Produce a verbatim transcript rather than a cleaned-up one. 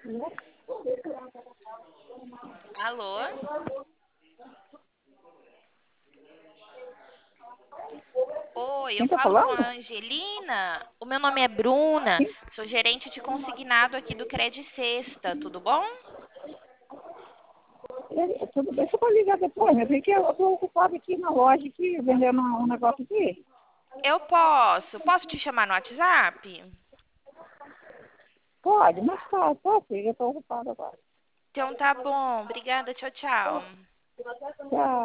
Alô? Oi, eu Quem tá falo com falando? a Angelina. O meu nome é Bruna, Quem? sou gerente de consignado aqui do Cred Sexta, tudo bom? Ele- Tudo bem, você pode ligar depois, né? Porque eu estou ocupado aqui na loja, aqui, vendendo um um negócio aqui. Eu posso. Posso te chamar no WhatsApp? Pode, mas tá, tá, filho, eu estou ocupado agora. Então tá bom. Obrigada. Tchau, tchau. Tchau.